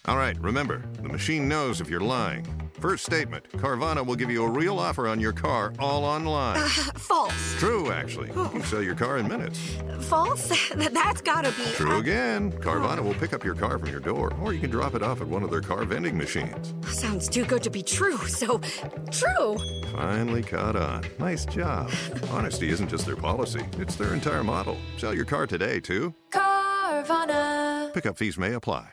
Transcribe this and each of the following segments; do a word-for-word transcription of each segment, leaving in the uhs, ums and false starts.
All right, remember, the machine knows if you're lying. First statement, Carvana will give you a real offer on your car all online. Uh, false. True, actually. You can sell your car in minutes. False? That's gotta be... True uh, again. Carvana will pick up your car from your door, or you can drop it off at one of their car vending machines. Sounds too good to be true, so... True! Finally caught on. Nice job. Honesty isn't just their policy, it's their entire model. Sell your car today, too. Carvana. Pickup fees may apply.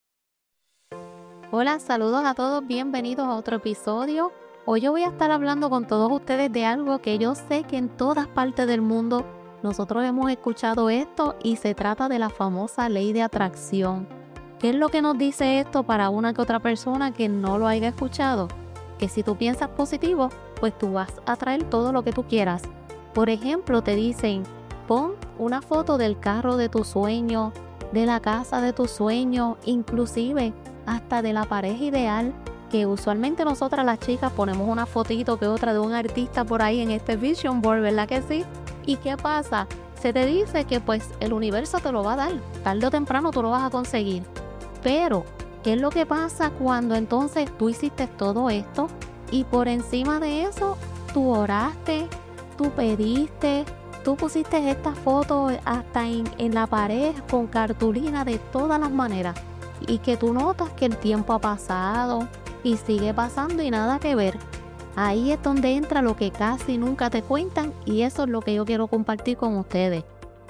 Hola, saludos a todos, bienvenidos a otro episodio. Hoy yo voy a estar hablando con todos ustedes de algo que yo sé que en todas partes del mundo nosotros hemos escuchado esto y se trata de la famosa ley de atracción. ¿Qué es lo que nos dice esto para una que otra persona que no lo haya escuchado? Que si tú piensas positivo, pues tú vas a traer todo lo que tú quieras. Por ejemplo, te dicen, pon una foto del carro de tu sueño, de la casa de tu sueño, inclusive hasta de la pareja ideal, que usualmente nosotras las chicas ponemos una fotito que otra de un artista por ahí en este vision board, ¿verdad que sí? ¿Y qué pasa? Se te dice que pues el universo te lo va a dar, tarde o temprano tú lo vas a conseguir. Pero, ¿qué es lo que pasa cuando entonces tú hiciste todo esto y por encima de eso tú oraste, tú pediste, tú pusiste esta foto hasta en, en la pared con cartulina de todas las maneras? Y que tú notas que el tiempo ha pasado y sigue pasando y nada que ver. Ahí es donde entra lo que casi nunca te cuentan y eso es lo que yo quiero compartir con ustedes.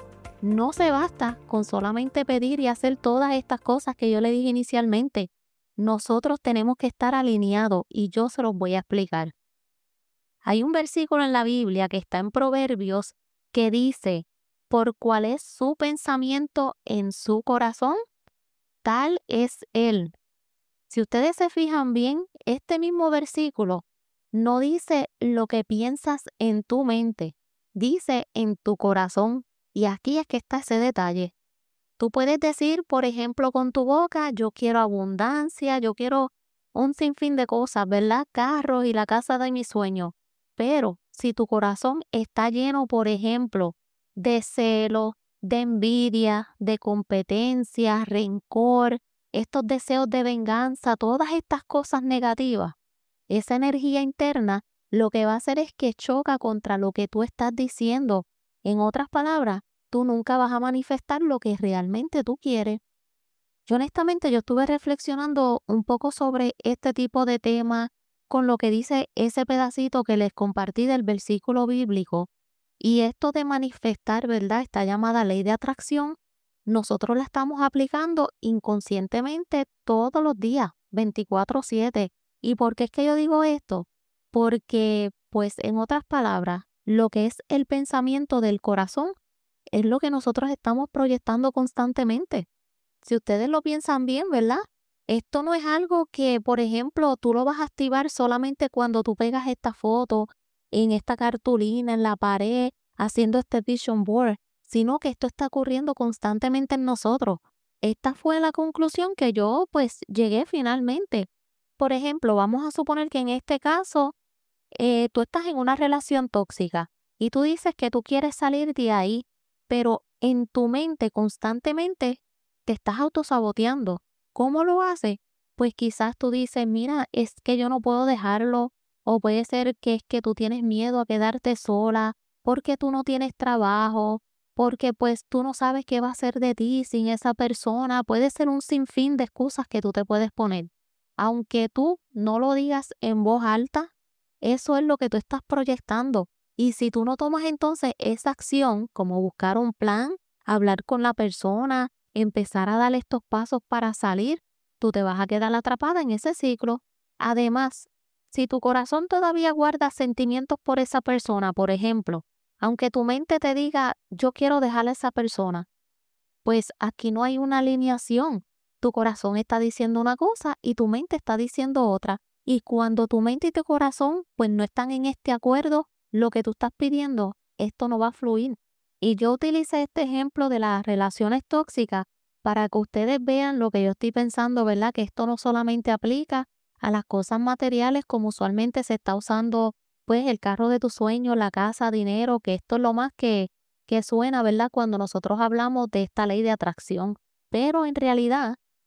No se basta con solamente pedir y hacer todas estas cosas que yo le dije inicialmente. Nosotros tenemos que estar alineados y yo se los voy a explicar. Hay un versículo en la Biblia que está en Proverbios que dice, por cuál es su pensamiento en su corazón, tal es él. Si ustedes se fijan bien, este mismo versículo no dice lo que piensas en tu mente, dice en tu corazón. Y aquí es que está ese detalle. Tú puedes decir, por ejemplo, con tu boca, yo quiero abundancia, yo quiero un sinfín de cosas, ¿verdad? Carros y la casa de mis sueños. Pero si tu corazón está lleno, por ejemplo, de celo, de envidia, de competencia, rencor, estos deseos de venganza, todas estas cosas negativas, esa energía interna lo que va a hacer es que choca contra lo que tú estás diciendo. En otras palabras, tú nunca vas a manifestar lo que realmente tú quieres. Yo honestamente yo estuve reflexionando un poco sobre este tipo de tema con lo que dice ese pedacito que les compartí del versículo bíblico. Y esto de manifestar, ¿verdad? Esta llamada ley de atracción, nosotros la estamos aplicando inconscientemente todos los días, veinticuatro siete. ¿Y por qué es que yo digo esto? Porque, pues, en otras palabras, lo que es el pensamiento del corazón es lo que nosotros estamos proyectando constantemente. Si ustedes lo piensan bien, ¿verdad? Esto no es algo que, por ejemplo, tú lo vas a activar solamente cuando tú pegas esta foto en esta cartulina, en la pared, haciendo este vision board, sino que esto está ocurriendo constantemente en nosotros. Esta fue la conclusión que yo pues llegué finalmente. Por ejemplo, vamos a suponer que en este caso eh, tú estás en una relación tóxica y tú dices que tú quieres salir de ahí, pero en tu mente constantemente te estás autosaboteando. ¿Cómo lo haces? Pues quizás tú dices, mira, es que yo no puedo dejarlo. O puede ser que es que tú tienes miedo a quedarte sola, porque tú no tienes trabajo, porque pues tú no sabes qué va a ser de ti sin esa persona. Puede ser un sinfín de excusas que tú te puedes poner. Aunque tú no lo digas en voz alta, eso es lo que tú estás proyectando. Y si tú no tomas entonces esa acción, como buscar un plan, hablar con la persona, empezar a dar estos pasos para salir, tú te vas a quedar atrapada en ese ciclo. Además, si tu corazón todavía guarda sentimientos por esa persona, por ejemplo, aunque tu mente te diga, yo quiero dejar a esa persona, pues aquí no hay una alineación. Tu corazón está diciendo una cosa y tu mente está diciendo otra. Y cuando tu mente y tu corazón pues no están en este acuerdo, lo que tú estás pidiendo, esto no va a fluir. Y yo utilicé este ejemplo de las relaciones tóxicas para que ustedes vean lo que yo estoy pensando, ¿verdad? Que esto no solamente aplica a las cosas materiales como usualmente se está usando pues el carro de tu sueño, la casa, dinero, que esto es lo más que, que suena, ¿verdad? Cuando nosotros hablamos de esta ley de atracción. Pero en realidad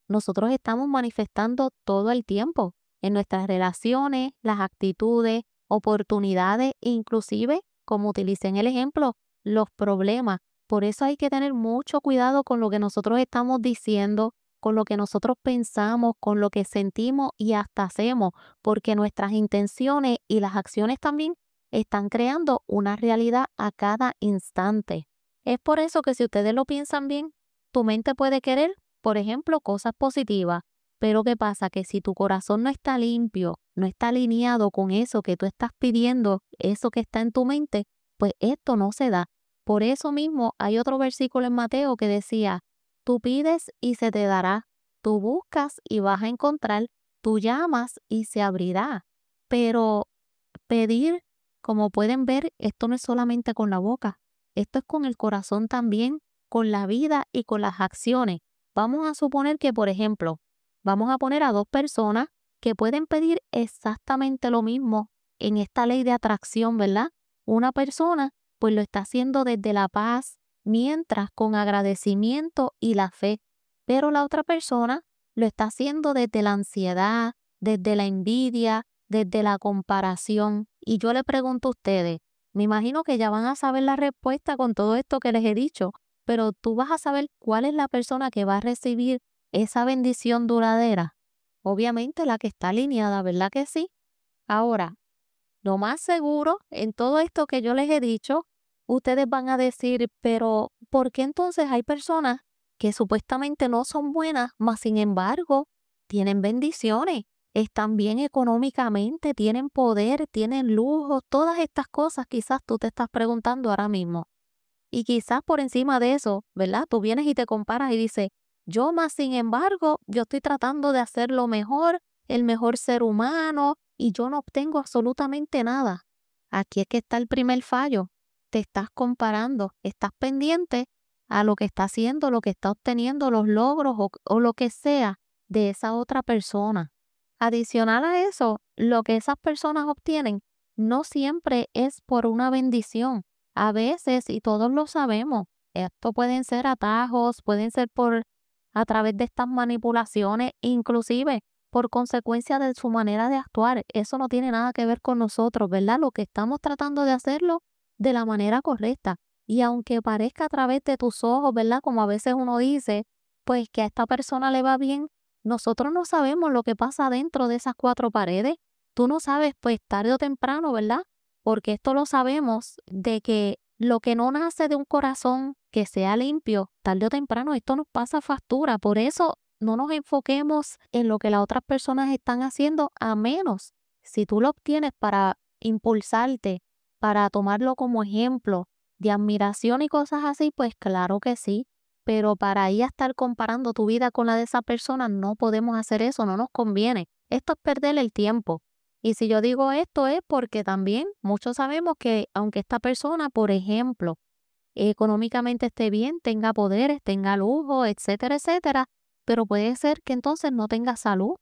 nosotros estamos manifestando todo el tiempo en nuestras relaciones, las actitudes, oportunidades, inclusive, como utilicé en el ejemplo, los problemas. Por eso hay que tener mucho cuidado con lo que nosotros estamos diciendo, con lo que nosotros pensamos, con lo que sentimos y hasta hacemos, porque nuestras intenciones y las acciones también están creando una realidad a cada instante. Es por eso que si ustedes lo piensan bien, tu mente puede querer, por ejemplo, cosas positivas, pero ¿qué pasa? Que si tu corazón no está limpio, no está alineado con eso que tú estás pidiendo, eso que está en tu mente, pues esto no se da. Por eso mismo hay otro versículo en Mateo que decía, tú pides y se te dará, tú buscas y vas a encontrar, tú llamas y se abrirá. Pero pedir, como pueden ver, esto no es solamente con la boca, esto es con el corazón también, con la vida y con las acciones. Vamos a suponer que, por ejemplo, vamos a poner a dos personas que pueden pedir exactamente lo mismo en esta ley de atracción, ¿verdad? Una persona pues lo está haciendo desde la paz, mientras con agradecimiento y la fe, pero la otra persona lo está haciendo desde la ansiedad, desde la envidia, desde la comparación. Y yo le pregunto a ustedes, me imagino que ya van a saber la respuesta con todo esto que les he dicho, pero tú vas a saber cuál es la persona que va a recibir esa bendición duradera. Obviamente la que está alineada, ¿verdad que sí? Ahora, lo más seguro, en todo esto que yo les he dicho, ustedes van a decir, pero ¿por qué entonces hay personas que supuestamente no son buenas, mas sin embargo tienen bendiciones, están bien económicamente, tienen poder, tienen lujo, todas estas cosas quizás tú te estás preguntando ahora mismo? Y quizás por encima de eso, ¿verdad? Tú vienes y te comparas y dices, yo más sin embargo, yo estoy tratando de hacer lo mejor, el mejor ser humano, y yo no obtengo absolutamente nada. Aquí es que está el primer fallo. Te estás comparando, estás pendiente a lo que está haciendo, lo que está obteniendo, los logros o, o lo que sea de esa otra persona. Adicional a eso, lo que esas personas obtienen no siempre es por una bendición. A veces, y todos lo sabemos, esto pueden ser atajos, pueden ser por a través de estas manipulaciones, inclusive por consecuencia de su manera de actuar. Eso no tiene nada que ver con nosotros, ¿verdad? Lo que estamos tratando de hacerlo de la manera correcta. Y aunque parezca a través de tus ojos, ¿verdad? Como a veces uno dice, pues que a esta persona le va bien, nosotros no sabemos lo que pasa dentro de esas cuatro paredes. Tú no sabes, pues tarde o temprano, ¿verdad? Porque esto lo sabemos de que lo que no nace de un corazón que sea limpio, tarde o temprano esto nos pasa factura. Por eso no nos enfoquemos en lo que las otras personas están haciendo, a menos si tú lo obtienes para impulsarte, para tomarlo como ejemplo de admiración y cosas así, pues claro que sí. Pero para ahí a estar comparando tu vida con la de esa persona, no podemos hacer eso, no nos conviene. Esto es perder el tiempo. Y si yo digo esto es porque también muchos sabemos que aunque esta persona, por ejemplo, económicamente esté bien, tenga poderes, tenga lujo, etcétera, etcétera, pero puede ser que entonces no tenga salud.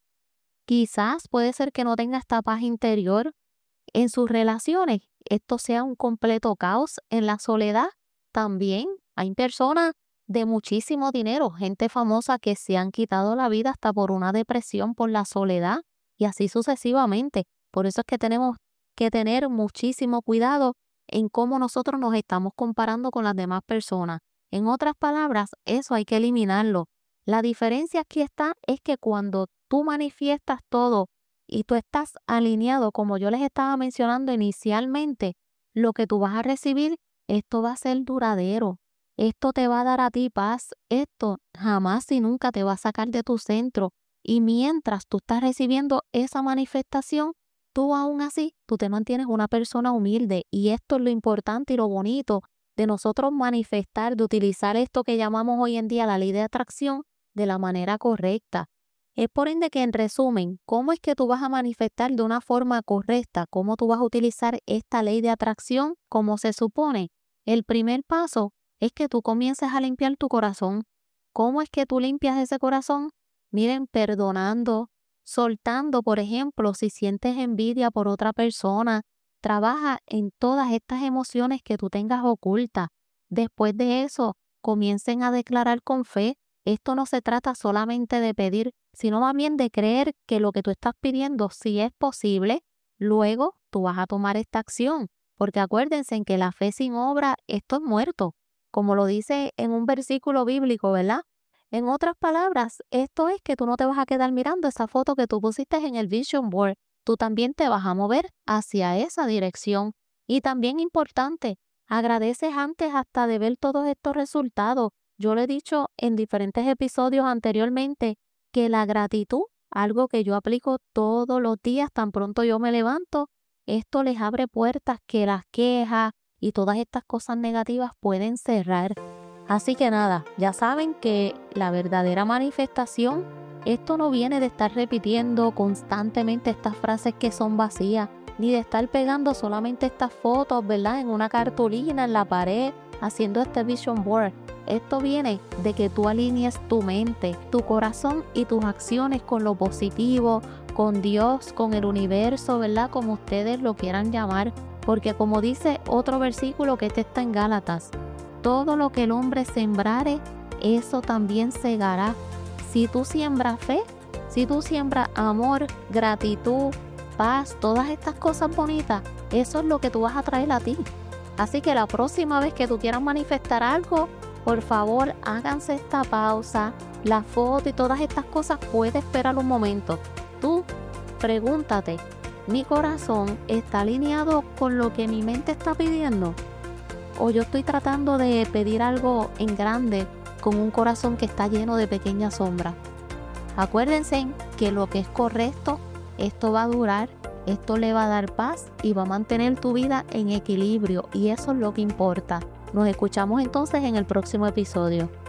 Quizás puede ser que no tenga esta paz interior en sus relaciones. Esto sea un completo caos en la soledad. También hay personas de muchísimo dinero, gente famosa que se han quitado la vida hasta por una depresión por la soledad y así sucesivamente. Por eso es que tenemos que tener muchísimo cuidado en cómo nosotros nos estamos comparando con las demás personas. En otras palabras, eso hay que eliminarlo. La diferencia aquí está es que cuando tú manifiestas todo y tú estás alineado, como yo les estaba mencionando inicialmente, lo que tú vas a recibir, esto va a ser duradero. Esto te va a dar a ti paz. Esto jamás y nunca te va a sacar de tu centro. Y mientras tú estás recibiendo esa manifestación, tú aún así, tú te mantienes una persona humilde. Y esto es lo importante y lo bonito de nosotros manifestar, de utilizar esto que llamamos hoy en día la ley de atracción de la manera correcta. Es por ende que, en resumen, ¿cómo es que tú vas a manifestar de una forma correcta? ¿Cómo tú vas a utilizar esta ley de atracción como se supone? El primer paso es que tú comiences a limpiar tu corazón. ¿Cómo es que tú limpias ese corazón? Miren, perdonando, soltando, por ejemplo, si sientes envidia por otra persona, trabaja en todas estas emociones que tú tengas ocultas. Después de eso, comiencen a declarar con fe. Esto no se trata solamente de pedir, sino más bien de creer que lo que tú estás pidiendo sí es posible. Luego tú vas a tomar esta acción, porque acuérdense en que la fe sin obra, esto es muerto, como lo dice en un versículo bíblico, ¿verdad? En otras palabras, esto es que tú no te vas a quedar mirando esa foto que tú pusiste en el Vision Board. Tú también te vas a mover hacia esa dirección. Y también importante, agradeces antes hasta de ver todos estos resultados. Yo le he dicho en diferentes episodios anteriormente que la gratitud, algo que yo aplico todos los días tan pronto yo me levanto, esto les abre puertas que las quejas y todas estas cosas negativas pueden cerrar. Así que nada, ya saben que la verdadera manifestación, esto no viene de estar repitiendo constantemente estas frases que son vacías, ni de estar pegando solamente estas fotos, ¿verdad? En una cartulina, en la pared, haciendo este vision board. Esto viene de que tú alinees tu mente, tu corazón y tus acciones con lo positivo, con Dios, con el universo, ¿verdad? Como ustedes lo quieran llamar. Porque como dice otro versículo que este está en Gálatas, todo lo que el hombre sembrare, eso también segará. Si tú siembras fe, si tú siembras amor, gratitud, paz, todas estas cosas bonitas, eso es lo que tú vas a traer a ti. Así que la próxima vez que tú quieras manifestar algo, por favor, háganse esta pausa. La foto y todas estas cosas puede esperar un momento. Tú pregúntate, ¿mi corazón está alineado con lo que mi mente está pidiendo? ¿O yo estoy tratando de pedir algo en grande con un corazón que está lleno de pequeñas sombras? Acuérdense que lo que es correcto, esto va a durar, esto le va a dar paz y va a mantener tu vida en equilibrio, y eso es lo que importa. Nos escuchamos entonces en el próximo episodio.